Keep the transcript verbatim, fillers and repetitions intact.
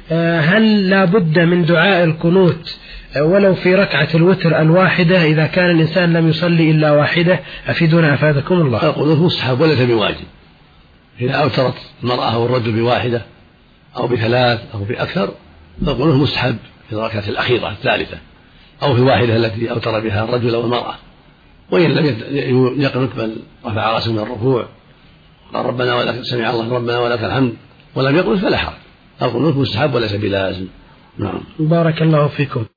هل لا بد من دعاء القنوت ولو في ركعة الوتر الواحدة إذا كان الإنسان لم يصلي إلا واحدة؟ أفيدنا أفادكم الله. القنوت مستحب وليس بواجب. إذا أوترت المرأة أو الرجل بواحدة أو بثلاث أو بأكثر فالقنوت مستحب في الركعة الأخيرة الثالثة أو في الواحدة التي أوتر بها الرجل أو المرأة. وإن لم يقنط بل رفع رأسه من الركوع قال ربنا ولك سمع الله ربنا ولك الحمد ولم يقنط فلا حرج. القنوت مستحب وليس بلازم. نعم. بارك الله فيكم.